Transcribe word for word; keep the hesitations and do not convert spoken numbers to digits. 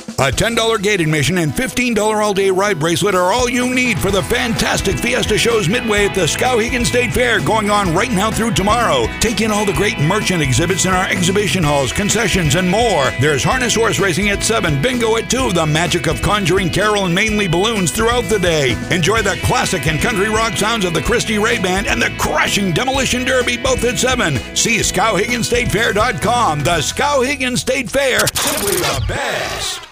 A ten dollars gate admission and fifteen dollars all-day ride bracelet are all you need for the fantastic Fiesta shows midway at the Skowhegan State Fair going on right now through tomorrow. Take in all the great merchant exhibits in our exhibition halls, concessions, and more. There's harness horse racing at seven, bingo at two, the magic of conjuring carol and mainly balloons throughout the day. Enjoy the classic and country rock sounds of the Christy Ray Band and the crushing Demolition Derby both at seven. See Skowhegan State Fair dot com. The Skowhegan State Fair, simply the best.